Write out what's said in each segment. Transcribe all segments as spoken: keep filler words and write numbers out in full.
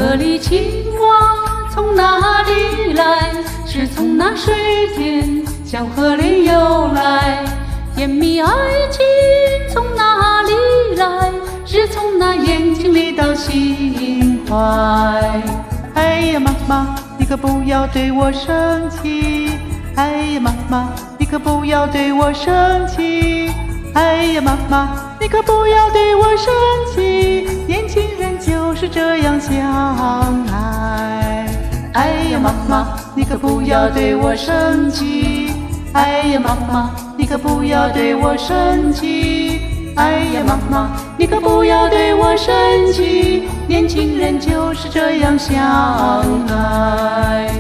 河里青蛙从哪里来？是从那水田向河里游来。甜蜜爱情从哪里来？是从那眼睛里到心怀。哎呀妈妈，你可不要对我生气。哎呀妈妈，你可不要对我生气。哎呀妈妈，你可不要对我生气。年轻人就是这样相爱。哎呀妈妈，你可不要对我生气。哎呀妈妈，你可不要对我生气。哎呀妈妈，你可不要对我生气。年轻人就是这样相爱。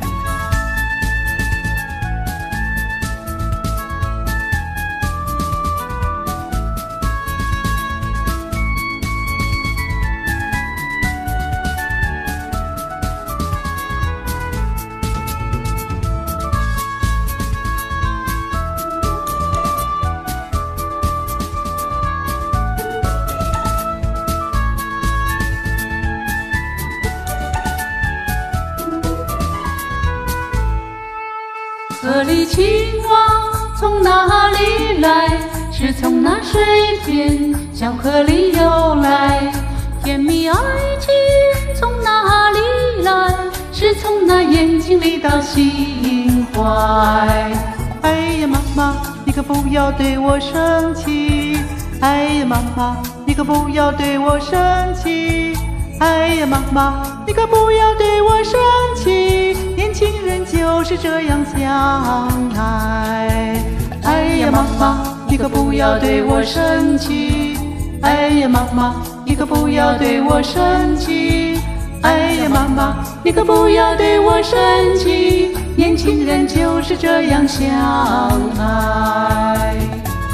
河里青蛙从哪里来？是从那水田向河里游来。甜蜜爱情从哪里来？是从那眼睛里到心怀。哎呀妈妈，你可不要对我生气。哎呀妈妈，你可不要对我生气。哎呀妈妈，你可不要对我生气。年轻人就是这样相爱。哎呀妈妈，你可不要对我生气。哎呀妈妈，你可不要对我生气。哎呀妈妈，你可不要对我生气。年轻人就是这样相爱。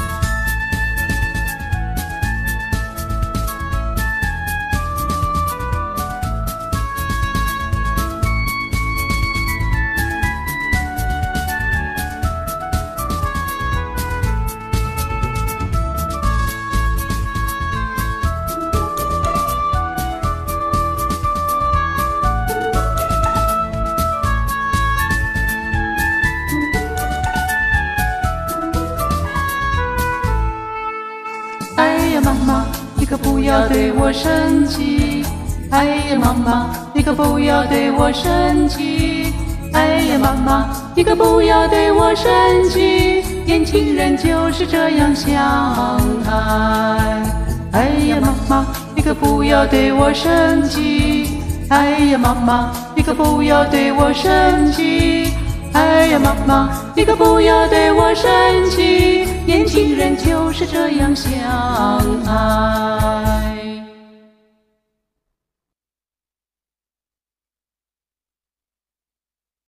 哎呀妈妈，你可不要对我生气。哎呀妈妈，你可不要对我生气。哎呀妈妈，你可不要对我生气。年轻人就是这样相爱。哎呀妈妈，你可不要对我生气。哎呀妈妈，你可不要对我生气。哎呀妈妈，你可不要对我生气。年轻人就是这样相爱。